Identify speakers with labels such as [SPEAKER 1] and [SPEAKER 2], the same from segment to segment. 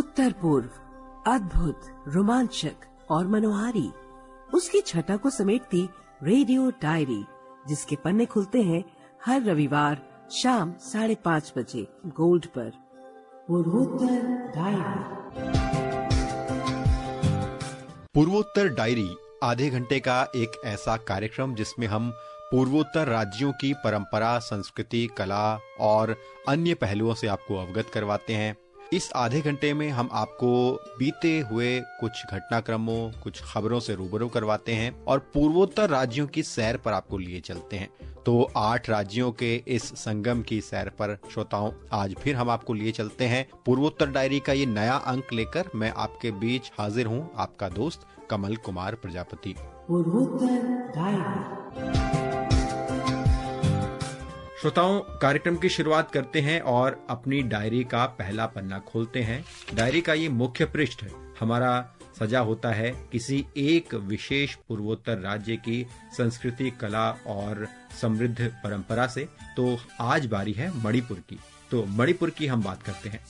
[SPEAKER 1] उत्तर पूर्व, अद्भुत, रोमांचक और मनोहारी, उसकी छटा को समेटती रेडियो डायरी, जिसके पन्ने खुलते हैं हर रविवार शाम 5:30 बजे गोल्ड पर। पूर्वोत्तर डायरी।
[SPEAKER 2] पूर्वोत्तर डायरी आधे घंटे का एक ऐसा कार्यक्रम जिसमें हम पूर्वोत्तर राज्यों की परंपरा, संस्कृति, कला और अन्य पहलुओं से आपको अवगत करवाते हैं। इस आधे घंटे में हम आपको बीते हुए कुछ घटनाक्रमों, कुछ खबरों से रूबरू करवाते हैं और पूर्वोत्तर राज्यों की सैर पर आपको लिए चलते हैं। तो 8 राज्यों के इस संगम की सैर पर श्रोताओं, आज फिर हम आपको लिए चलते हैं। पूर्वोत्तर डायरी का ये नया अंक लेकर मैं आपके बीच हाजिर हूँ, आपका दोस्त कमल कुमार प्रजापति।
[SPEAKER 1] पूर्वोत्तर डायरी।
[SPEAKER 2] श्रोताओं, कार्यक्रम की शुरुआत करते हैं और अपनी डायरी का पहला पन्ना खोलते हैं। डायरी का ये मुख्य पृष्ठ हमारा सजा होता है किसी एक विशेष पूर्वोत्तर राज्य की संस्कृति, कला और समृद्ध परंपरा से। तो आज बारी है मणिपुर की। तो मणिपुर की हम बात करते हैं।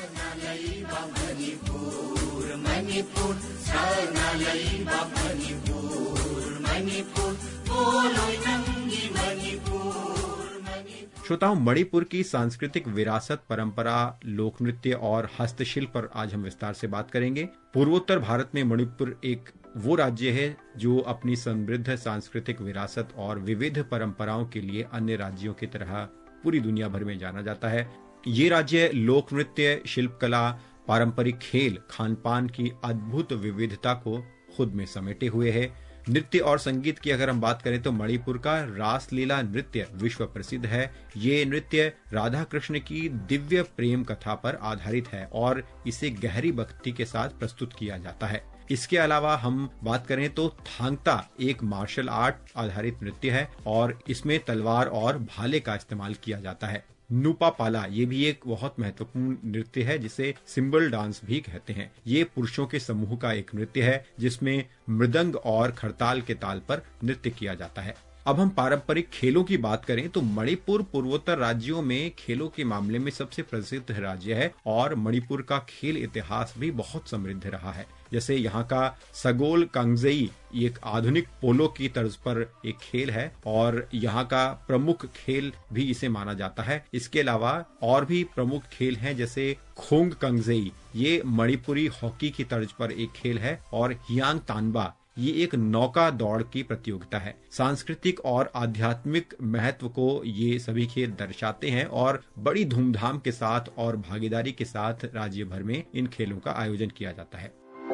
[SPEAKER 2] श्रोताओं, मणिपुर की सांस्कृतिक विरासत, परंपरा, लोक नृत्य और हस्तशिल्प पर आज हम विस्तार से बात करेंगे। पूर्वोत्तर भारत में मणिपुर एक वो राज्य है जो अपनी समृद्ध सांस्कृतिक विरासत और विविध परंपराओं के लिए अन्य राज्यों की तरह पूरी दुनिया भर में जाना जाता है। ये राज्य लोक नृत्य, शिल्प कला, पारंपरिक खेल, खान पान की अद्भुत विविधता को खुद में समेटे हुए है। नृत्य और संगीत की अगर हम बात करें तो मणिपुर का रासलीला नृत्य विश्व प्रसिद्ध है। ये नृत्य राधा कृष्ण की दिव्य प्रेम कथा पर आधारित है और इसे गहरी भक्ति के साथ प्रस्तुत किया जाता है। इसके अलावा हम बात करें तो थांगता एक मार्शल आर्ट आधारित नृत्य है और इसमें तलवार और भाले का इस्तेमाल किया जाता है। नुपा पाला ये भी एक बहुत महत्वपूर्ण नृत्य है जिसे सिंबल डांस भी कहते हैं। ये पुरुषों के समूह का एक नृत्य है जिसमें मृदंग और खड़ताल के ताल पर नृत्य किया जाता है। अब हम पारंपरिक खेलों की बात करें तो मणिपुर पूर्वोत्तर राज्यों में खेलों के मामले में सबसे प्रसिद्ध राज्य है और मणिपुर का खेल इतिहास भी बहुत समृद्ध रहा है। जैसे यहाँ का सगोल कांगजेई एक आधुनिक पोलो की तर्ज पर एक खेल है और यहाँ का प्रमुख खेल भी इसे माना जाता है। इसके अलावा और भी प्रमुख खेल हैं जैसे खोंग कांगजेई, ये मणिपुरी हॉकी की तर्ज पर एक खेल है और हियांग तानबा ये एक नौका दौड़ की प्रतियोगिता है। सांस्कृतिक और आध्यात्मिक महत्व को ये सभी खेल दर्शाते हैं और बड़ी धूमधाम के साथ और भागीदारी के साथ राज्य भर में इन खेलों का आयोजन किया जाता है।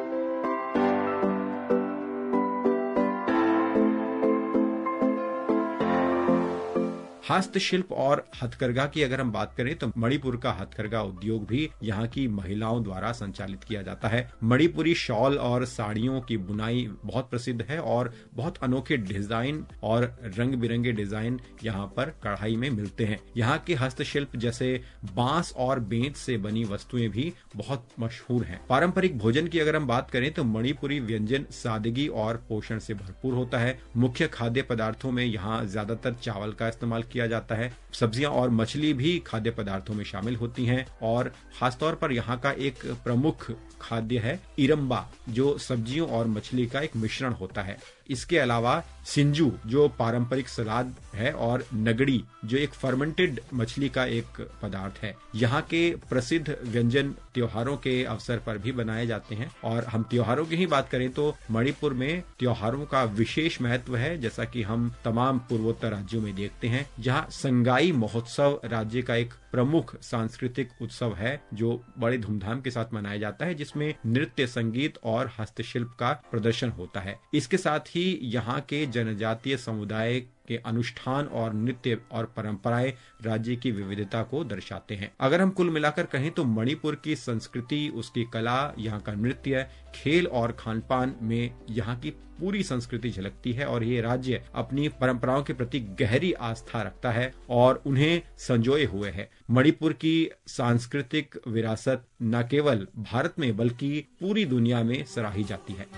[SPEAKER 2] हस्तशिल्प और हथकरघा की अगर हम बात करें तो मणिपुर का हथकरघा उद्योग भी यहाँ की महिलाओं द्वारा संचालित किया जाता है। मणिपुरी शॉल और साड़ियों की बुनाई बहुत प्रसिद्ध है और बहुत अनोखे डिजाइन और रंग बिरंगे डिजाइन यहाँ पर कढ़ाई में मिलते हैं। यहाँ के हस्तशिल्प जैसे बांस और बेंत से बनी वस्तुएं भी बहुत मशहूर हैं। पारंपरिक भोजन की अगर हम बात करें तो मणिपुरी व्यंजन सादगी और पोषण से भरपूर होता है। मुख्य खाद्य पदार्थों में यहाँ ज्यादातर चावल का इस्तेमाल किया जाता है। सब्जियां और मछली भी खाद्य पदार्थों में शामिल होती हैं और खासतौर पर यहाँ का एक प्रमुख खाद्य है इरम्बा, जो सब्जियों और मछली का एक मिश्रण होता है। इसके अलावा सिंजू जो पारंपरिक सलाद है और नगड़ी जो एक फर्मेंटेड मछली का एक पदार्थ है। यहाँ के प्रसिद्ध व्यंजन त्योहारों के अवसर पर भी बनाए जाते हैं। और हम त्योहारों की ही बात करें तो मणिपुर में त्योहारों का विशेष महत्व है, जैसा कि हम तमाम पूर्वोत्तर राज्यों में देखते हैं। जहाँ संगाई महोत्सव राज्य का एक प्रमुख सांस्कृतिक उत्सव है जो बड़े धूमधाम के साथ मनाया जाता है, जिसमें नृत्य, संगीत और हस्तशिल्प का प्रदर्शन होता है। इसके साथ ही यहाँ के जनजातीय समुदाय के अनुष्ठान और नृत्य और परंपराएं राज्य की विविधता को दर्शाते हैं। अगर हम कुल मिलाकर कहें तो मणिपुर की संस्कृति, उसकी कला, यहाँ का नृत्य, खेल और खान पान में यहाँ की पूरी संस्कृति झलकती है और ये राज्य अपनी परंपराओं के प्रति गहरी आस्था रखता है और उन्हें संजोए हुए है। मणिपुर की सांस्कृतिक विरासत न केवल भारत में बल्कि पूरी दुनिया में सराही जाती है।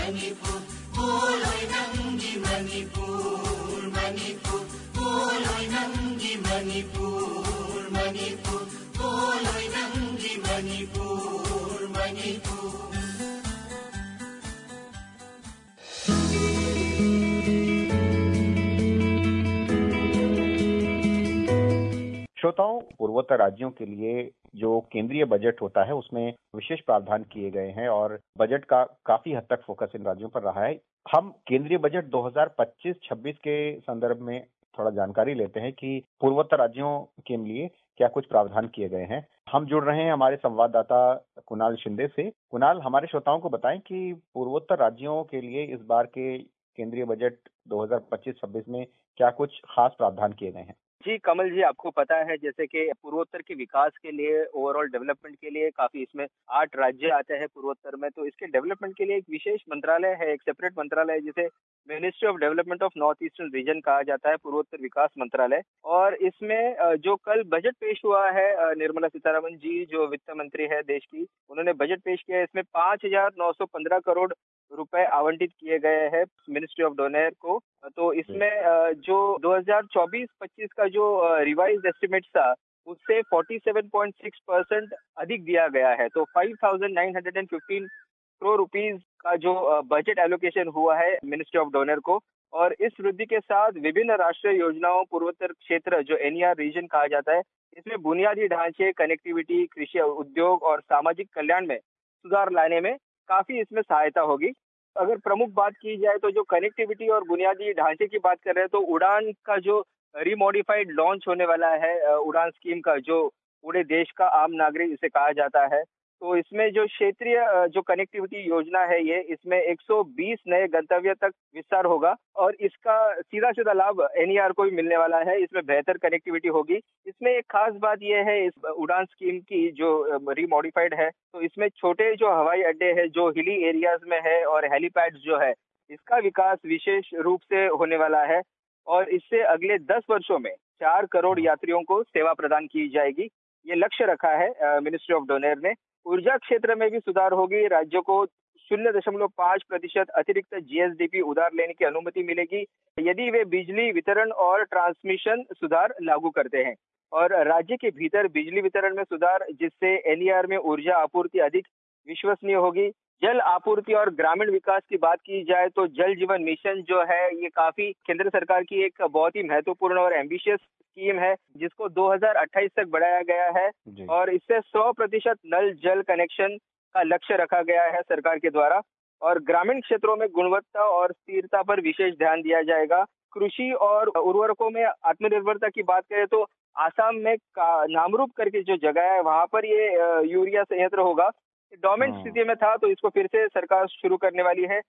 [SPEAKER 3] श्रोताओं, पूर्वोत्तर राज्यों के लिए जो केंद्रीय बजट होता है उसमें विशेष प्रावधान किए गए हैं और बजट का काफी हद तक फोकस इन राज्यों पर रहा है। हम केंद्रीय बजट 2025-26 के संदर्भ में थोड़ा जानकारी लेते हैं कि पूर्वोत्तर राज्यों के लिए क्या कुछ प्रावधान किए गए हैं। हम जुड़ रहे हैं हमारे संवाददाता कुणाल शिंदे से। कुणाल, हमारे श्रोताओं को बताएं कि पूर्वोत्तर राज्यों के लिए इस बार के केंद्रीय बजट 2025-26 में क्या कुछ खास प्रावधान किए गए हैं।
[SPEAKER 4] जी कमल जी, आपको पता है जैसे कि पूर्वोत्तर के विकास के लिए, ओवरऑल डेवलपमेंट के लिए काफी इसमें 8 राज्य आते हैं पूर्वोत्तर में। तो इसके डेवलपमेंट के लिए एक विशेष मंत्रालय है, एक सेपरेट मंत्रालय है जिसे ministry of development of north eastern region कहा जाता है, पूर्वोत्तर विकास मंत्रालय। और इसमें जो कल बजट पेश हुआ है, निर्मला सीतारमण जी जो वित्त मंत्री है देश की, उन्होंने बजट पेश किया है। इसमें 5,915 करोड़ रुपए आवंटित किए गए हैं मिनिस्ट्री ऑफ डोनेयर को। तो इसमें जो 2024-25 का जो रिवाइज्ड एस्टिमेट था उससे 47.6% अधिक दिया गया है। तो 5,915 करोड़ रुपीस का जो बजट एलोकेशन हुआ है मिनिस्ट्री ऑफ डोनर को। और इस वृद्धि के साथ विभिन्न राष्ट्रीय योजनाओं, पूर्वोत्तर क्षेत्र जो एनईआर रीजन कहा जाता है, इसमें बुनियादी ढांचे, कनेक्टिविटी, कृषि, उद्योग और सामाजिक कल्याण में सुधार लाने में काफी इसमें सहायता होगी। अगर प्रमुख बात की जाए तो जो कनेक्टिविटी और बुनियादी ढांचे की बात कर रहे हैं तो उड़ान का जो रिमॉडिफाइड लॉन्च होने वाला है, उड़ान स्कीम का, जो पूरे देश का आम नागरिक इसे कहा जाता है। तो इसमें जो क्षेत्रीय जो कनेक्टिविटी योजना है ये, इसमें 120 नए गंतव्य तक विस्तार होगा और इसका सीधा सीधा लाभ एनईआर को भी मिलने वाला है। इसमें बेहतर कनेक्टिविटी होगी। इसमें एक खास बात ये है इस उड़ान स्कीम की जो रिमॉडिफाइड है, तो इसमें छोटे जो हवाई अड्डे है जो हिली एरियाज में है और हेलीपैड जो है, इसका विकास विशेष रूप से होने वाला है। और इससे अगले 10 वर्षों में 4 करोड़ यात्रियों को सेवा प्रदान की जाएगी, ये लक्ष्य रखा है मिनिस्ट्री ऑफ डोनेयर ने। ऊर्जा क्षेत्र में भी सुधार होगी। राज्यों को 0.5% अतिरिक्त जीएसडीपी उधार लेने की अनुमति मिलेगी यदि वे बिजली वितरण और ट्रांसमिशन सुधार लागू करते हैं। और राज्य के भीतर बिजली वितरण में सुधार, जिससे एनईआर में ऊर्जा आपूर्ति अधिक विश्वसनीय होगी। जल आपूर्ति और ग्रामीण विकास की बात की जाए तो जल जीवन मिशन जो है, ये काफी केंद्र सरकार की एक बहुत ही महत्वपूर्ण और एम्बिशियस स्कीम है जिसको 2028 तक बढ़ाया गया है। और इससे 100% नल जल कनेक्शन का लक्ष्य रखा गया है सरकार के द्वारा। और ग्रामीण क्षेत्रों में गुणवत्ता और स्थिरता पर विशेष ध्यान दिया जाएगा। कृषि और उर्वरकों में आत्मनिर्भरता की बात करें तो आसाम में नामरूप करके जो जगह है वहां पर ये यूरिया संयंत्र होगा। डोमेंट स्थिति में था तो इसको फिर से सरकार शुरू करने वाली है।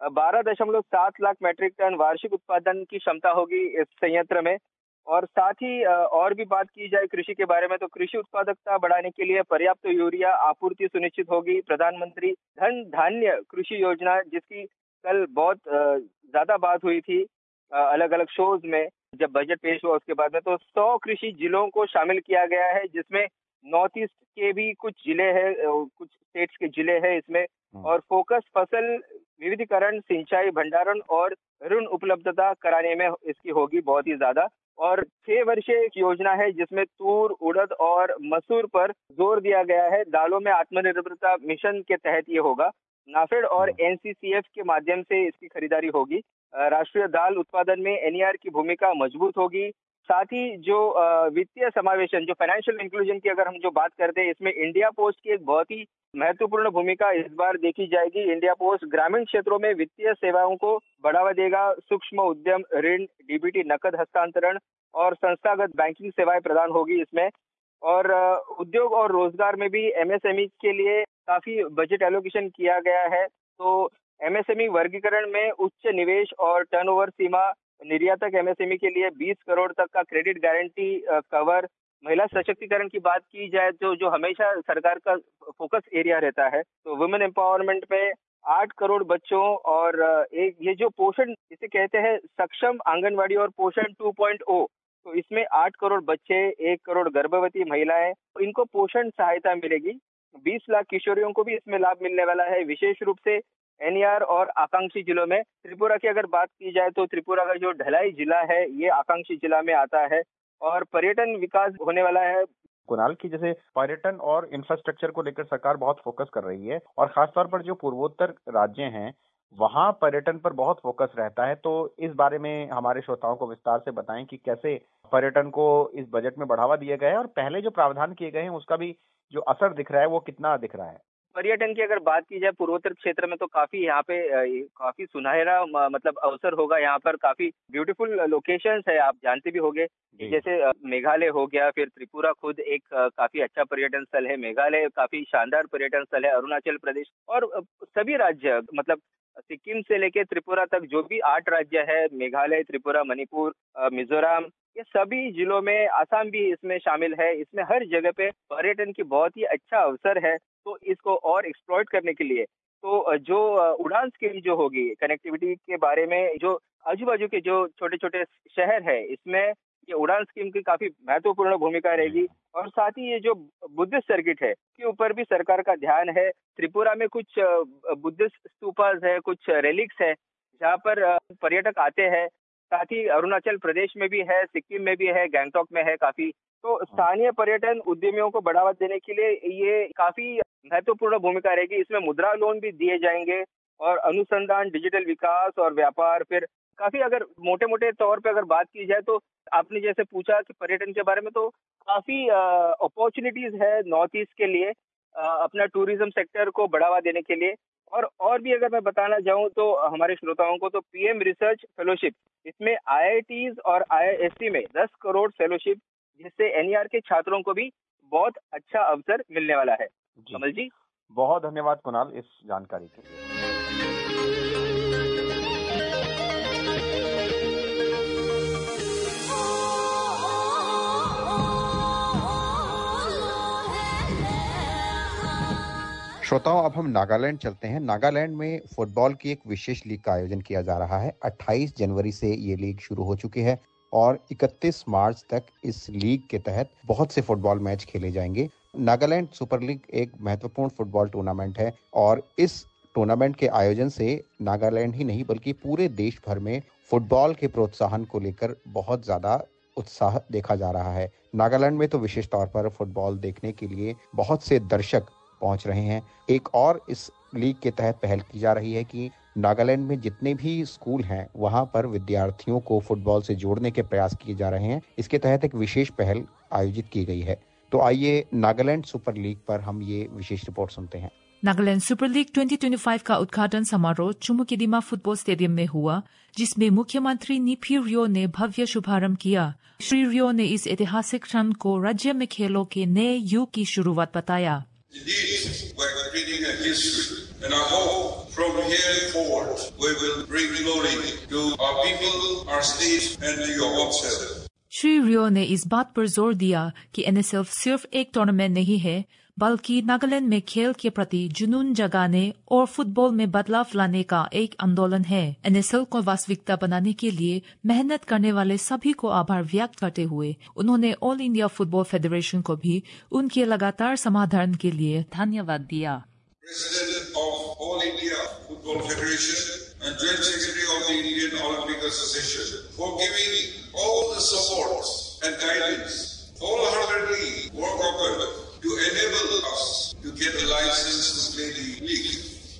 [SPEAKER 4] 12.7 लाख मैट्रिक टन वार्षिक उत्पादन की क्षमता होगी इस संयंत्र में। और साथ ही और भी बात की जाए कृषि के बारे में तो कृषि उत्पादकता बढ़ाने के लिए पर्याप्त यूरिया आपूर्ति सुनिश्चित होगी। प्रधानमंत्री धन धान्य कृषि योजना, जिसकी कल बहुत ज्यादा बात हुई थी अलग अलग शोज में जब बजट पेश हुआ उसके बाद में, तो 100 कृषि जिलों को शामिल किया गया है जिसमें नॉर्थ ईस्ट के भी कुछ जिले हैं, कुछ स्टेट्स के जिले हैं इसमें। और फोकस फसल विविधीकरण, सिंचाई, भंडारण और ऋण उपलब्धता कराने में इसकी होगी बहुत ही ज्यादा। और 6 वर्षीय एक योजना है जिसमें तूर, उड़द और मसूर पर जोर दिया गया है। दालों में आत्मनिर्भरता मिशन के तहत ये होगा। नाफेड और एनसीसीएफ के माध्यम से इसकी खरीदारी होगी। राष्ट्रीय दाल उत्पादन में एनईआर की भूमिका मजबूत होगी। साथ ही जो वित्तीय समावेशन, जो फाइनेंशियल इंक्लूजन की अगर हम जो बात करते हैं, इसमें इंडिया पोस्ट की एक बहुत ही महत्वपूर्ण भूमिका इस बार देखी जाएगी। इंडिया पोस्ट ग्रामीण क्षेत्रों में वित्तीय सेवाओं को बढ़ावा देगा। सूक्ष्म उद्यम ऋण, डीबीटी नकद हस्तांतरण और संस्थागत बैंकिंग सेवाएं प्रदान होगी इसमें। और उद्योग और रोजगार में भी एमएसएमई के लिए काफी बजट एलोकेशन किया गया है। तो एमएसएमई वर्गीकरण में उच्च निवेश और टर्नओवर सीमा, निर्यातक एमएसएमई के लिए 20 करोड़ तक का क्रेडिट गारंटी कवर। महिला सशक्तिकरण की बात की जाए तो जो हमेशा सरकार का फोकस एरिया रहता है, तो वुमेन एम्पावरमेंट में 8 करोड़ बच्चों और एक ये जो पोषण इसे कहते हैं सक्षम आंगनवाड़ी और पोषण 2.0, तो इसमें 8 करोड़ बच्चे, 1 करोड़ गर्भवती महिलाएं, तो इनको पोषण सहायता मिलेगी। 20 लाख किशोरियों को भी इसमें लाभ मिलने वाला है। विशेष रूप से एनईआर और आकांक्षी जिलों में। त्रिपुरा की अगर बात की जाए तो त्रिपुरा का जो ढलाई जिला है ये आकांक्षी जिला में आता है और पर्यटन विकास होने वाला है।
[SPEAKER 3] कुणाल की जैसे पर्यटन और इंफ्रास्ट्रक्चर को लेकर सरकार बहुत फोकस कर रही है और खासतौर पर जो पूर्वोत्तर राज्य हैं वहाँ पर्यटन पर बहुत फोकस रहता है, तो इस बारे में हमारे श्रोताओं को विस्तार से बताएं कि कैसे पर्यटन को इस बजट में बढ़ावा दिया गया है और पहले जो प्रावधान किए गए हैं उसका भी जो असर दिख रहा है वो कितना दिख रहा है।
[SPEAKER 4] पर्यटन की अगर बात की जाए पूर्वोत्तर क्षेत्र में तो काफी यहाँ पे काफी सुनहरा मतलब अवसर होगा। यहाँ पर काफी ब्यूटीफुल लोकेशंस है, आप जानते भी होंगे, जैसे मेघालय हो गया, फिर त्रिपुरा खुद एक काफी अच्छा पर्यटन स्थल है, मेघालय काफी शानदार पर्यटन स्थल है, अरुणाचल प्रदेश और सभी राज्य मतलब सिक्किम से लेके त्रिपुरा तक जो भी 8 राज्य है, मेघालय, त्रिपुरा, मणिपुर, मिजोरम, ये सभी जिलों में, आसाम भी इसमें शामिल है। इसमें हर जगह पे पर्यटन की बहुत ही अच्छा अवसर है। तो इसको और एक्सप्लॉइट करने के लिए तो जो उड़ान स्कीम जो होगी कनेक्टिविटी के बारे में, जो आजू बाजू के जो छोटे छोटे शहर है इसमें ये उड़ान स्कीम की काफी महत्वपूर्ण भूमिका रहेगी। और साथ ही ये जो बुद्धिस्ट सर्किट है के ऊपर भी सरकार का ध्यान है। त्रिपुरा में कुछ बुद्धिस्ट स्तूपास है, कुछ रेलिक्स है जहाँ पर पर्यटक आते हैं। साथ ही अरुणाचल प्रदेश में भी है, सिक्किम में भी है, गैंगटॉक में है काफी। तो स्थानीय पर्यटन उद्यमियों को बढ़ावा देने के लिए ये काफी महत्वपूर्ण भूमिका रहेगी। इसमें मुद्रा लोन भी दिए जाएंगे और अनुसंधान, डिजिटल विकास और व्यापार, फिर काफी अगर मोटे मोटे तौर पे अगर बात की जाए तो आपने जैसे पूछा कि पर्यटन के बारे में, तो काफी अपॉर्चुनिटीज है नॉर्थ ईस्ट के लिए अपना टूरिज्म सेक्टर को बढ़ावा देने के लिए। और भी अगर मैं बताना चाहूँ तो हमारे श्रोताओं को, तो पीएम रिसर्च फेलोशिप, इसमें आईआईटीज और आईआईएससी में 10 करोड़ फेलोशिप, जिससे एनईआर के छात्रों को भी बहुत अच्छा अवसर मिलने वाला है। कमल जी,
[SPEAKER 3] बहुत धन्यवाद कुणाल इस जानकारी के लिए।
[SPEAKER 5] श्रोताओं, अब हम नागालैंड चलते हैं। नागालैंड में फुटबॉल की एक विशेष लीग का आयोजन किया जा रहा है। 28 जनवरी से ये लीग शुरू हो चुकी है और 31 मार्च तक इस लीग के तहत बहुत से फुटबॉल मैच खेले जाएंगे। नागालैंड सुपर लीग एक महत्वपूर्ण फुटबॉल टूर्नामेंट है और इस टूर्नामेंट के आयोजन से नागालैंड ही नहीं बल्कि पूरे देश भर में फुटबॉल के प्रोत्साहन को लेकर बहुत ज्यादा उत्साह देखा जा रहा है। नागालैंड में तो विशेष तौर पर फुटबॉल देखने के लिए बहुत से दर्शक पहुंच रहे हैं। एक और इस लीग के तहत पहल की जा रही है कि नागालैंड में जितने भी स्कूल हैं वहां पर विद्यार्थियों को फुटबॉल से जोड़ने के प्रयास किए जा रहे हैं। इसके तहत एक विशेष पहल आयोजित की गई है। तो आइए नागालैंड सुपर लीग पर हम ये विशेष रिपोर्ट सुनते हैं।
[SPEAKER 6] नागालैंड सुपर लीग 2025 का उद्घाटन समारोह चुमुकेदिमा फुटबॉल स्टेडियम में हुआ, जिसमें मुख्यमंत्री नीफी रियो ने भव्य शुभारंभ किया। श्री रियो ने इस ऐतिहासिक क्षण को राज्य में खेलों के नए युग की शुरुआत बताया।
[SPEAKER 7] Indeed, we're creating a history, and I hope from here forward we will bring glory to our people, our state, and to your own.
[SPEAKER 6] Shri रियो ने इस बात पर जोर दिया कि एनएसएल सिर्फ एक टूर्नामेंट नहीं है, बल्कि नागालैंड में खेल के प्रति जुनून जगाने और फुटबॉल में बदलाव लाने का एक आंदोलन है। एनएसएल को वास्तविकता बनाने के लिए मेहनत करने वाले सभी को आभार व्यक्त करते हुए उन्होंने ऑल इंडिया फुटबॉल फेडरेशन को भी उनके लगातार समाधान के लिए धन्यवाद दिया।
[SPEAKER 7] President of All India Football Federation and Joint Secretary of the Indian Olympic Association for giving all the support and guidance wholeheartedly work open to enable us to get a license to play the league.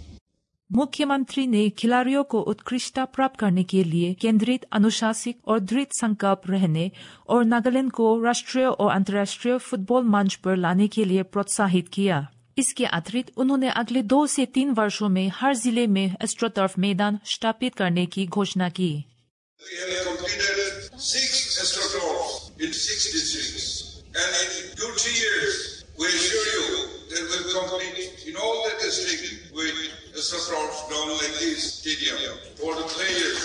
[SPEAKER 6] मुख्यमंत्री ने खिलाड़ियों को उत्कृष्टता प्राप्त करने के लिए केंद्रित, अनुशासित और दृढ़ संकल्प रहने और नागालैंड को राष्ट्रीय और अंतर्राष्ट्रीय फुटबॉल मंच पर लाने के लिए प्रोत्साहित किया। इसके अतिरिक्त उन्होंने अगले 2 से 3 वर्षों में हर जिले में एस्ट्रोटर्फ मैदान स्थापित करने की घोषणा की।
[SPEAKER 7] We have completed 6 AstroTurfs in 6 districts, and in 2-3 years, we assure you that we'll complete in all the districts with AstroTurfs down like this stadium for the players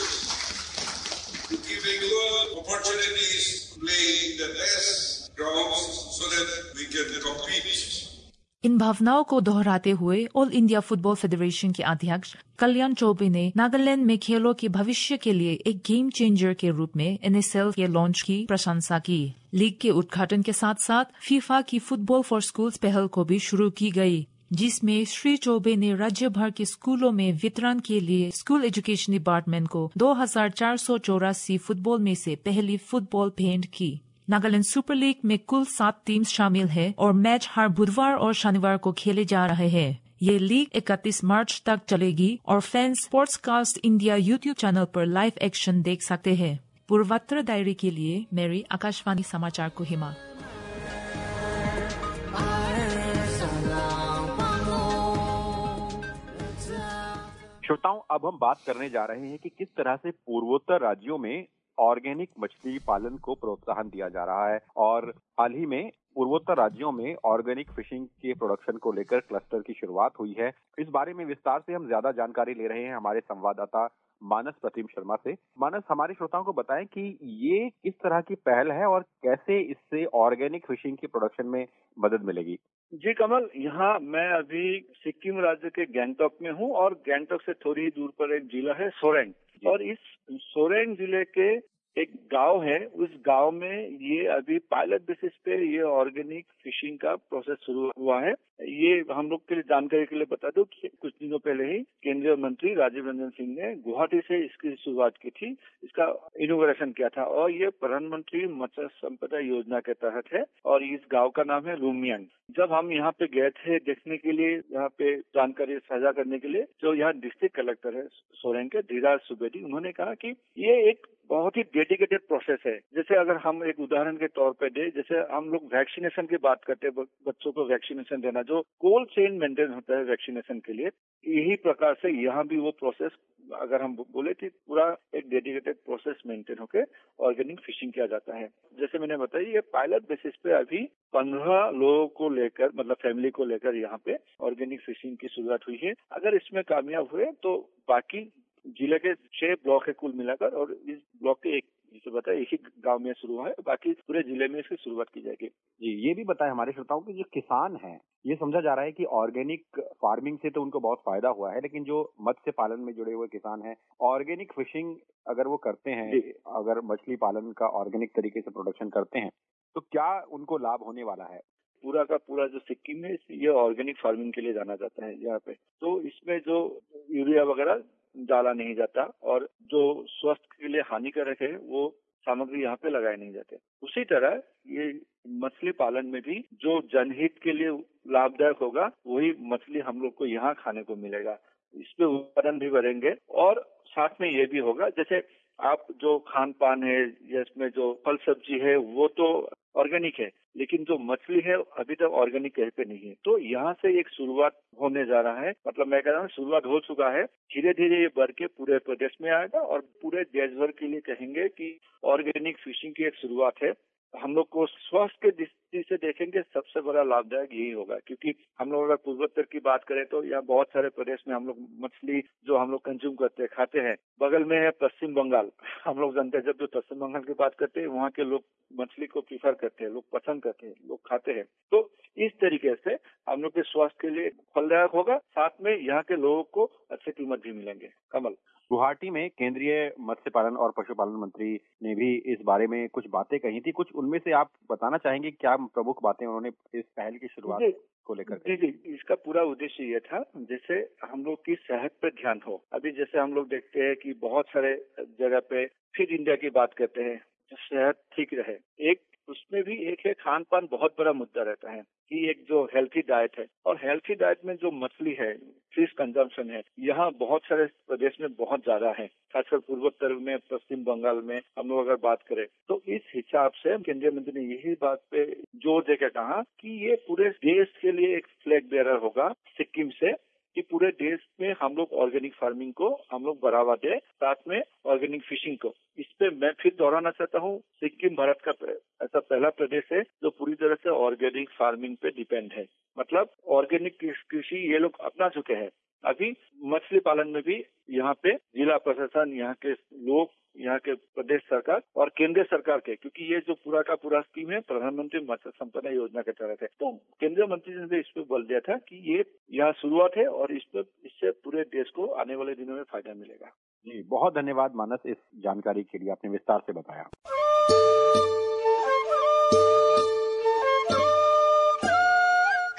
[SPEAKER 7] to give equal opportunities to play in the best grounds so that we can compete.
[SPEAKER 6] इन भावनाओं को दोहराते हुए all India football federation के अध्यक्ष कल्याण चौबे ने नागालैंड में खेलों के भविष्य के लिए एक गेम चेंजर के रूप में एनएसएल के लॉन्च की प्रशंसा की। लीग के उद्घाटन के साथ साथ फीफा की फुटबॉल फॉर स्कूल्स पहल को भी शुरू की गई। जिसमें श्री चौबे ने राज्य भर के स्कूलों में वितरण के लिए स्कूल एजुकेशन डिपार्टमेंट को 2484 फुटबॉल में से पहली फुटबॉल भेंट की। नागालैंड सुपर लीग में कुल 7 टीम्स शामिल है और मैच हर बुधवार और शनिवार को खेले जा रहे हैं। ये लीग 31 मार्च तक चलेगी और fans sportscast India YouTube channel पर लाइव एक्शन देख सकते हैं। पूर्वोत्तर डायरी के लिए मेरी आकाशवाणी समाचार कोहिमा।
[SPEAKER 3] श्रोताओं, अब हम बात करने जा रहे हैं कि किस तरह से पूर्वोत्तर राज्यों में ऑर्गेनिक मछली पालन को प्रोत्साहन दिया जा रहा है और हाल ही में पूर्वोत्तर राज्यों में ऑर्गेनिक फिशिंग के प्रोडक्शन को लेकर क्लस्टर की शुरुआत हुई है। इस बारे में विस्तार से हम ज्यादा जानकारी ले रहे हैं हमारे संवाददाता मानस प्रतिम शर्मा से। मानस, हमारे श्रोताओं को बताएं कि ये किस तरह की पहल है और कैसे इससे ऑर्गेनिक फिशिंग की प्रोडक्शन में मदद मिलेगी।
[SPEAKER 8] जी कमल, यहाँ मैं अभी सिक्किम राज्य के गैंगटॉक में हूँ और गैंगटॉक से थोड़ी ही दूर पर एक जिला है सोरेंग, और इस सोरेंग जिले के एक गांव है। उस गांव में ये अभी पायलट बेसिस पे ये ऑर्गेनिक फिशिंग का प्रोसेस शुरू हुआ है। ये हम लोग के लिए जानकारी के लिए बता दूं कि कुछ दिनों पहले ही केंद्रीय मंत्री राजीव रंजन सिंह ने गुवाहाटी से इसकी शुरुआत की थी, इसका इनोग्रेशन किया था और ये प्रधानमंत्री मत्स्य संपदा योजना के तहत है और इस गांव का नाम है लुमियांग। जब हम यहाँ पे गए थे देखने के लिए, यहाँ पे जानकारी साझा करने के लिए, जो यहाँ डिस्ट्रिक्ट कलेक्टर है सोरेंग के धीराज सुबेदी, उन्होंने कहा कि ये एक बहुत ही डेडिकेटेड प्रोसेस है। जैसे अगर हम एक उदाहरण के तौर पे दे, जैसे हम लोग वैक्सीनेशन की बात करते हैं, बच्चों को वैक्सीनेशन देना, जो कोल्ड चेन मेंटेन होता है वैक्सीनेशन के लिए, यही प्रकार से यहाँ भी वो प्रोसेस, अगर हम बोले तो पूरा एक डेडिकेटेड प्रोसेस मेंटेन होकर ऑर्गेनिक फिशिंग किया जाता है। जैसे मैंने बताया, ये पायलट बेसिस पे अभी 15 लोगों को लेकर, मतलब फैमिली को लेकर यहाँ पे ऑर्गेनिक फिशिंग की शुरुआत हुई है। अगर इसमें कामयाब हुए तो बाकी जिले के 6 ब्लॉक है कुल मिलाकर, और इस ब्लॉक के जिसे बताया एक ही गांव में शुरू है, बाकी पूरे जिले में इसकी शुरुआत की जाएगी।
[SPEAKER 3] जी, ये भी बताएं हमारे श्रोताओं को, जो किसान हैं, ये समझा जा रहा है कि ऑर्गेनिक फार्मिंग से तो उनको बहुत फायदा हुआ है, लेकिन जो मत्स्य पालन में जुड़े हुए किसान हैं, ऑर्गेनिक फिशिंग अगर वो करते हैं, अगर मछली पालन का ऑर्गेनिक तरीके से प्रोडक्शन करते हैं, तो क्या उनको लाभ होने वाला है?
[SPEAKER 8] पूरा का पूरा जो सिक्किम है ये ऑर्गेनिक फार्मिंग के लिए जाना जाता है यहाँ पे, तो इसमें जो यूरिया वगैरह डाला नहीं जाता और जो स्वास्थ्य के लिए हानिकारक है वो सामग्री यहाँ पे लगाए नहीं जाते। उसी तरह ये मछली पालन में भी जो जनहित के लिए लाभदायक होगा वही मछली हम लोग को यहाँ खाने को मिलेगा। इसमें उत्पादन भी बढ़ेंगे और साथ में ये भी होगा, जैसे आप जो खान पान है या इसमें जो फल सब्जी है वो तो ऑर्गेनिक है, लेकिन जो मछली है अभी तक ऑर्गेनिक कहीं पे नहीं है। तो यहाँ से एक शुरुआत होने जा रहा है, मतलब मैं कह रहा हूँ शुरुआत हो चुका है, धीरे धीरे ये बढ़ के पूरे प्रदेश में आएगा और पूरे देश भर के लिए कहेंगे कि ऑर्गेनिक फिशिंग की एक शुरुआत है। हम लोग को स्वास्थ्य के दृष्टि से देखेंगे सबसे बड़ा लाभदायक यही होगा, क्योंकि हम लोग अगर पूर्वोत्तर की बात करें तो यहाँ बहुत सारे प्रदेश में हम लोग मछली जो हम लोग कंज्यूम करते हैं, खाते हैं। बगल में है पश्चिम बंगाल, हम लोग जानते हैं, जब जो पश्चिम बंगाल की बात करते हैं वहाँ के लोग मछली को प्रीफर करते हैं, लोग पसंद करते हैं, लोग खाते हैं। तो इस तरीके से हम लोग के स्वास्थ्य के लिए फलदायक होगा, साथ में यहाँ के लोगों को अच्छी कीमत भी मिलेंगे। कमल,
[SPEAKER 3] गुवाहाटी में केंद्रीय मत्स्य पालन और पशुपालन मंत्री ने भी इस बारे में कुछ बातें कही थी, कुछ उनमें से आप बताना चाहेंगे क्या प्रमुख बातें उन्होंने इस पहल की शुरुआत को लेकर?
[SPEAKER 8] जी, इसका पूरा उद्देश्य ये था जैसे हम लोग की सेहत पे ध्यान हो। अभी जैसे हम लोग देखते हैं कि बहुत सारे जगह पे फिट इंडिया की बात करते हैं, जो सेहत ठीक रहे, एक उसमें भी एक है खान पान, बहुत बड़ा मुद्दा रहता है कि एक जो हेल्थी डाइट है, और हेल्थी डाइट में जो मछली है, फिश कंजम्पशन है, यहाँ बहुत सारे प्रदेश में बहुत ज्यादा है, खासकर पूर्वोत्तर में, पश्चिम बंगाल में हम लोग अगर बात करें तो इस हिसाब से केंद्रीय मंत्री ने यही बात पे जोर देकर कहा कि ये पूरे देश के लिए एक फ्लैग बेयरर होगा सिक्किम से, कि पूरे देश में हम लोग ऑर्गेनिक फार्मिंग को हम लोग बढ़ावा दें, साथ में ऑर्गेनिक फिशिंग को। इस पे मैं फिर दोहराना चाहता हूँ, सिक्किम भारत का ऐसा पहला प्रदेश है जो पूरी तरह से ऑर्गेनिक फार्मिंग पे डिपेंड है, मतलब ऑर्गेनिक कृषि ये लोग अपना चुके हैं। अभी मछली पालन में भी यहाँ पे जिला प्रशासन, यहाँ के लोग, यहाँ के प्रदेश सरकार और केंद्र सरकार के, क्योंकि ये जो पूरा का पूरा स्कीम है प्रधानमंत्री मत्स्य संपदा योजना के तहत है, तो केंद्रीय मंत्री ने भी इस पे बल दिया था कि ये यहाँ शुरुआत है और इससे पूरे देश को आने वाले दिनों में फायदा मिलेगा।
[SPEAKER 3] जी, बहुत धन्यवाद मानस, इस जानकारी के लिए आपने विस्तार से बताया।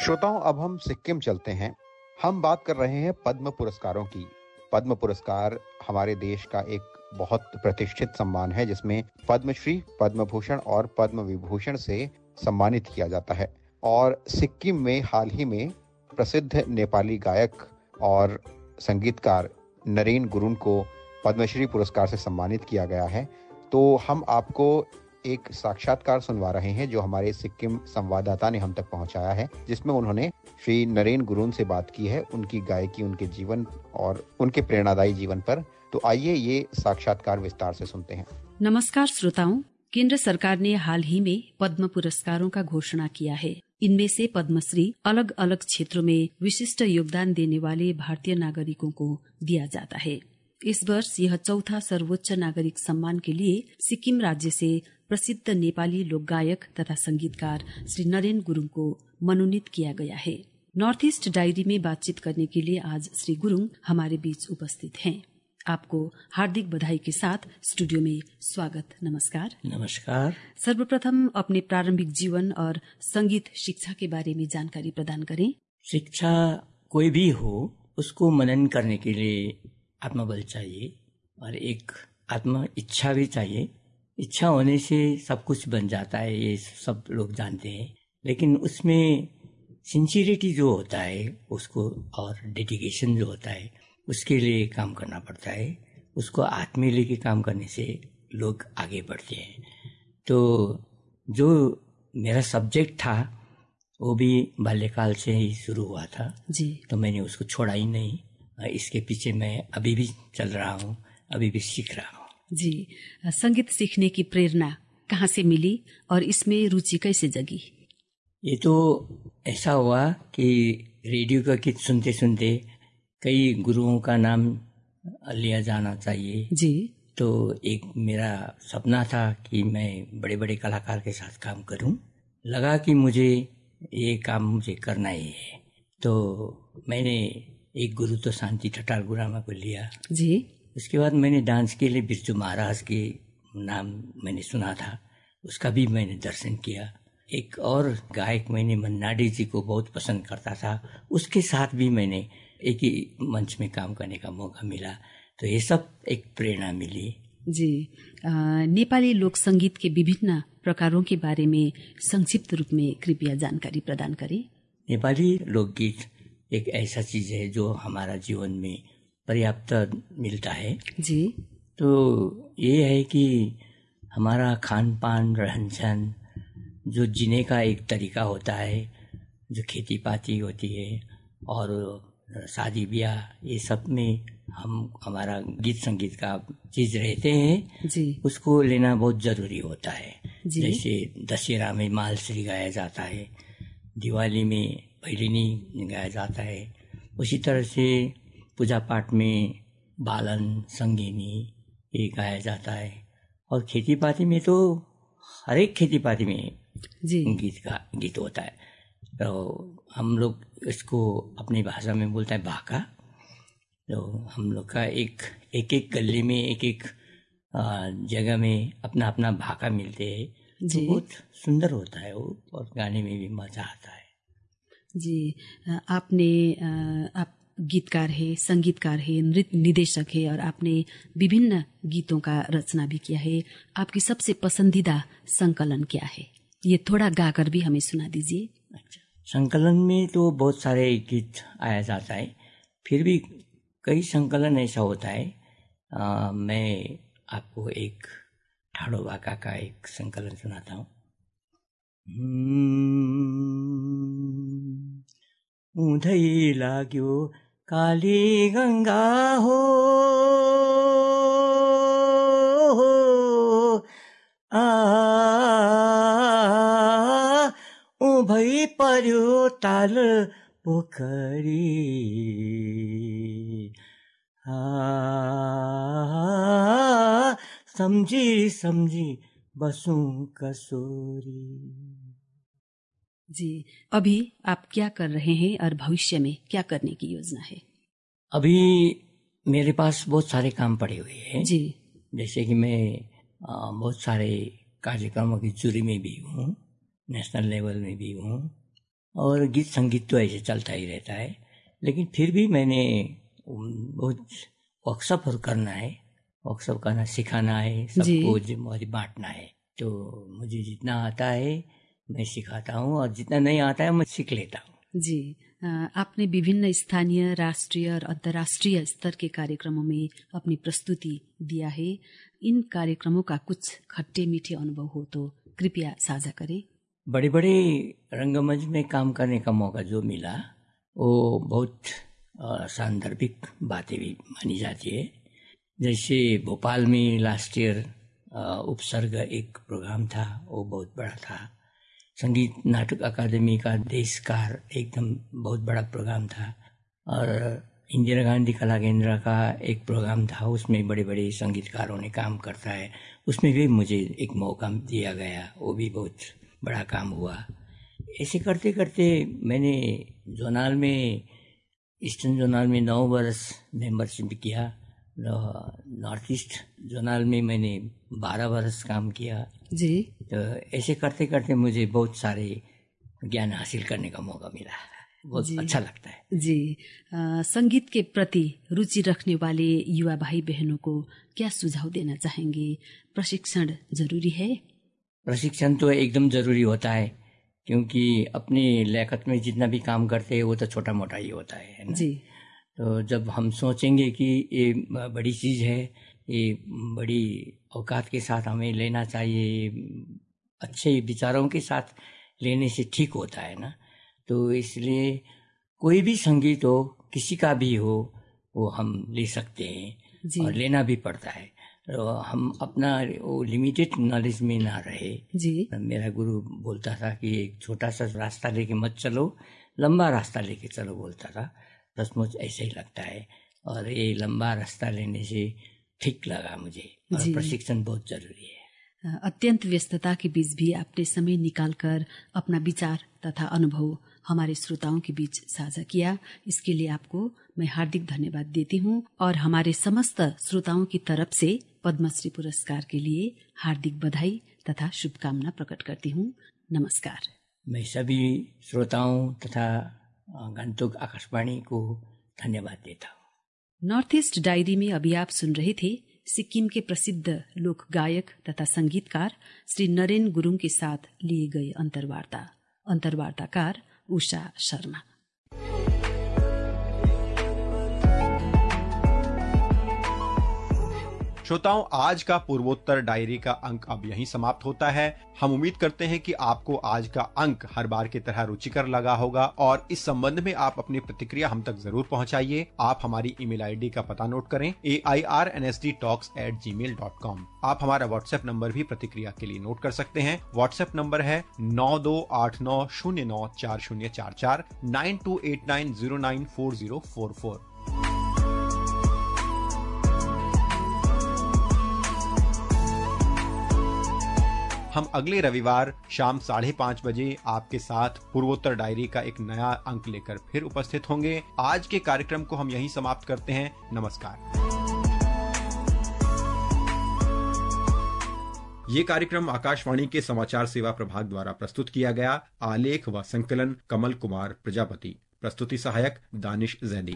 [SPEAKER 5] श्रोताओं, अब हम सिक्किम चलते हैं। हम बात कर रहे हैं पद्म पुरस्कारों की। पद्म पुरस्कार हमारे देश का एक बहुत प्रतिष्ठित सम्मान है, जिसमें पद्मश्री, पद्म भूषण और पद्म विभूषण से सम्मानित किया जाता है। और सिक्किम में हाल ही में प्रसिद्ध नेपाली गायक और संगीतकार नरेन गुरुङ को पद्मश्री पुरस्कार से सम्मानित किया गया है। तो हम आपको एक साक्षात्कार सुनवा रहे हैं जो हमारे सिक्किम संवाददाता ने हम तक पहुंचाया है, जिसमें उन्होंने श्री नरेन गुरुङ से बात की है उनकी गायकी, उनके जीवन और उनके प्रेरणादायी जीवन पर। तो आइए ये साक्षात्कार विस्तार से सुनते हैं।
[SPEAKER 9] नमस्कार श्रोताओं, केंद्र सरकार ने हाल ही में पद्म पुरस्कारों का घोषणा किया है। इनमें से पद्मश्री अलग अलग क्षेत्रों में विशिष्ट योगदान देने वाले भारतीय नागरिकों को दिया जाता है। इस वर्ष यह चौथा सर्वोच्च नागरिक सम्मान के लिए सिक्किम राज्य से प्रसिद्ध नेपाली लोक गायक तथा संगीतकार श्री नरेन गुरुङ को मनोनीत किया गया है। नॉर्थ ईस्ट डायरी में बातचीत करने के लिए आज श्री गुरुङ हमारे बीच उपस्थित हैं। आपको हार्दिक बधाई के साथ स्टूडियो में स्वागत। नमस्कार।
[SPEAKER 10] नमस्कार।
[SPEAKER 9] सर्वप्रथम अपने प्रारंभिक जीवन और संगीत शिक्षा के बारे में जानकारी प्रदान करें।
[SPEAKER 10] शिक्षा कोई भी हो, उसको मनन करने के लिए आत्मबल चाहिए और एक आत्म इच्छा भी चाहिए। इच्छा होने से सब कुछ बन जाता है, ये सब लोग जानते हैं। लेकिन उसमें सिंसियरिटी जो होता है उसको, और डेडिकेशन जो होता है, उसके लिए काम करना पड़ता है। उसको हाथ में लेके काम करने से लोग आगे बढ़ते हैं। तो जो मेरा सब्जेक्ट था वो भी बाल्यकाल से ही शुरू हुआ था
[SPEAKER 9] जी।
[SPEAKER 10] तो मैंने उसको छोड़ा ही नहीं। इसके पीछे मैं अभी भी चल रहा हूँ, अभी भी सीख रहा हूँ।
[SPEAKER 9] जी, संगीत सीखने की प्रेरणा कहाँ से मिली और इसमें रुचि कैसे जगी?
[SPEAKER 10] ये तो ऐसा हुआ कि रेडियो का गीत सुनते सुनते कई गुरुओं का नाम लिया जाना चाहिए
[SPEAKER 9] जी।
[SPEAKER 10] तो एक मेरा सपना था कि मैं बड़े बड़े कलाकार के साथ काम करूं। लगा कि मुझे ये काम मुझे करना ही है। तो मैंने एक गुरु तो शांति ठटाल गुरामा को लिया
[SPEAKER 9] जी।
[SPEAKER 10] उसके बाद मैंने डांस के लिए बिरजू महाराज के नाम मैंने सुना था, उसका भी मैंने दर्शन किया। एक और गायक मैंने मन्नाडी जी को बहुत पसंद करता था, उसके साथ भी मैंने एक ही मंच में काम करने का मौका मिला। तो ये सब एक प्रेरणा मिली।
[SPEAKER 9] जी, नेपाली लोक संगीत के विभिन्न प्रकारों के बारे में संक्षिप्त रूप में कृपया जानकारी प्रदान करें।
[SPEAKER 10] नेपाली लोकगीत एक ऐसा चीज है जो हमारा जीवन में पर्याप्त मिलता है
[SPEAKER 9] जी।
[SPEAKER 10] तो ये है कि हमारा खान पान, रहन सहन, जो जीने का एक तरीका होता है, जो खेती पाती होती है और शादी ब्याह, ये सब में हमारा गीत संगीत का चीज रहते हैं
[SPEAKER 9] जी।
[SPEAKER 10] उसको लेना बहुत जरूरी होता है
[SPEAKER 9] जी।
[SPEAKER 10] जैसे दशहरा में मालश्री गाया जाता है, दिवाली में भैलिनी गाया जाता है, उसी तरह से पूजा पाठ में बालन, संगीनी ये गाया जाता है। और खेती पाती में तो हर एक खेती पाती में
[SPEAKER 9] जी
[SPEAKER 10] गीत होता है। तो हम लोग इसको अपनी भाषा में बोलते हैं भाका। तो हम लोग का एक एक गली में एक एक जगह में अपना अपना भाका मिलते हैं। तो बहुत सुंदर होता है वो, और गाने में भी मजा आता है।
[SPEAKER 9] जी, आप गीतकार है, संगीतकार है, नृत्य निदेशक है और आपने विभिन्न गीतों का रचना भी किया है। आपकी सबसे पसंदीदा संकलन क्या है? ये थोड़ा गाकर भी हमें सुना दीजिए।
[SPEAKER 10] अच्छा, संकलन में तो बहुत सारे गीत आया जाता है, फिर भी कई संकलन ऐसा होता है। मैं आपको एक ठाडो भाका का एक संकलन सुनाता हूँ। उँधै लाग्यो काली गंगा हो, भई पर्यो ताल पोखरी, समझी समझी बसूं कसोरी।
[SPEAKER 9] जी, अभी आप क्या कर रहे हैं और भविष्य में क्या करने की योजना है?
[SPEAKER 10] अभी मेरे पास बहुत सारे काम पड़े हुए हैं
[SPEAKER 9] जी।
[SPEAKER 10] जैसे कि मैं बहुत सारे कार्यक्रमों की जूरी में भी हूँ, नेशनल लेवल में भी हूँ, और गीत संगीत तो ऐसे चलता ही रहता है, लेकिन फिर भी मैंने बहुत वर्कशॉप करना है, वर्कशॉप करना सिखाना है, सबको जिम्मेदारी बांटना है। तो मुझे जितना आता है मैं सिखाता हूँ और जितना नहीं आता है मैं सीख लेता हूँ।
[SPEAKER 9] जी, आपने विभिन्न स्थानीय, राष्ट्रीय और अंतर्राष्ट्रीय स्तर के कार्यक्रमों में अपनी प्रस्तुति दिया है। इन कार्यक्रमों का कुछ खट्टे मीठे अनुभव हो तो कृपया साझा करें।
[SPEAKER 10] बड़े बड़े रंगमंच में काम करने का मौका जो मिला वो बहुत सांदर्भिक बातें भी मानी जाती है। जैसे भोपाल में लास्ट ईयर उपसर्ग एक प्रोग्राम था, वो बहुत बड़ा था। संगीत नाटक अकादमी का देशकार एकदम बहुत बड़ा प्रोग्राम था। और इंदिरा गांधी कला केंद्र का एक प्रोग्राम था, उसमें बड़े बड़े संगीतकारों ने काम करता है, उसमें भी मुझे एक मौका दिया गया, वो भी बहुत बड़ा काम हुआ। ऐसे करते करते मैंने जोनाल में, ईस्टर्न जोनाल में 9 वर्ष मेंबरशिप किया। नॉर्थ ईस्ट जोनाल में मैंने 12 वर्ष काम किया
[SPEAKER 9] जी।
[SPEAKER 10] तो ऐसे करते करते मुझे बहुत सारे ज्ञान हासिल करने का मौका मिला, बहुत अच्छा लगता है
[SPEAKER 9] जी। संगीत के प्रति रुचि रखने वाले युवा भाई बहनों को क्या सुझाव देना चाहेंगे? प्रशिक्षण जरूरी है?
[SPEAKER 10] प्रशिक्षण तो एकदम जरूरी होता है, क्योंकि अपनी लियाकत में जितना भी काम करते हैं वो तो छोटा मोटा ही होता है ना?
[SPEAKER 9] जी।
[SPEAKER 10] तो जब हम सोचेंगे कि ये बड़ी चीज़ है, ये बड़ी औकात के साथ हमें लेना चाहिए, अच्छे विचारों के साथ लेने से ठीक होता है ना। तो इसलिए कोई भी संगीत हो, किसी का भी हो, वो हम ले सकते हैं और लेना भी पड़ता है। तो हम अपना वो लिमिटेड नॉलेज में ना रहे
[SPEAKER 9] जी।
[SPEAKER 10] मेरा गुरु बोलता था कि एक छोटा सा रास्ता लेके मत चलो, लंबा रास्ता लेके चलो बोलता था। सचमुच ऐसे ही लगता है और ये लंबा रास्ता लेने से ठीक लगा मुझे। और प्रशिक्षण बहुत जरूरी है।
[SPEAKER 9] अत्यंत व्यस्तता के बीच भी आपने समय निकालकर अपना विचार तथा अनुभव हमारे श्रोताओं के बीच साझा किया, इसके लिए आपको मैं हार्दिक धन्यवाद देती हूँ और हमारे समस्त श्रोताओं की तरफ से पद्मश्री पुरस्कार के लिए हार्दिक बधाई तथा शुभकामना प्रकट करती हूँ। नमस्कार।
[SPEAKER 10] मैं सभी श्रोताओं तथा गान्तोक आकाशवाणी को धन्यवाद देता हूँ।
[SPEAKER 9] नॉर्थ ईस्ट डायरी में अभी आप सुन रहे थे सिक्किम के प्रसिद्ध लोक गायक तथा संगीतकार श्री नरेन गुरुङ के साथ लिए गए अंतर्वार्ताकार उषा शर्मा।
[SPEAKER 2] श्रोताओं, आज का पूर्वोत्तर डायरी का अंक अब यहीं समाप्त होता है। हम उम्मीद करते हैं कि आपको आज का अंक हर बार की तरह रुचिकर लगा होगा और इस संबंध में आप अपनी प्रतिक्रिया हम तक जरूर पहुंचाइए। आप हमारी ईमेल आईडी का पता नोट करें, airnsdtalks@gmail.com। आप हमारा व्हाट्सएप नंबर भी प्रतिक्रिया के लिए नोट कर सकते हैं। व्हाट्सएप नंबर है 9289094044 9289094044। हम अगले रविवार शाम 5:30 बजे आपके साथ पूर्वोत्तर डायरी का एक नया अंक लेकर फिर उपस्थित होंगे। आज के कार्यक्रम को हम यहीं समाप्त करते हैं। नमस्कार। ये कार्यक्रम आकाशवाणी के समाचार सेवा प्रभाग द्वारा प्रस्तुत किया गया। आलेख व संकलन कमल कुमार प्रजापति। प्रस्तुति सहायक दानिश जैदी।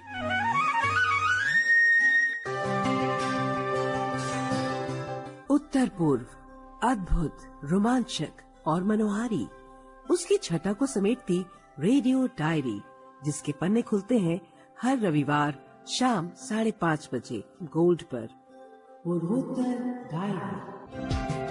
[SPEAKER 1] उत्तर पूर्व अद्भुत, रोमांचक और मनोहारी, उसकी छटा को समेटती रेडियो डायरी, जिसके पन्ने खुलते हैं हर रविवार शाम 5:30 बजे गोल्ड पर। पूर्वोत्तर डायरी।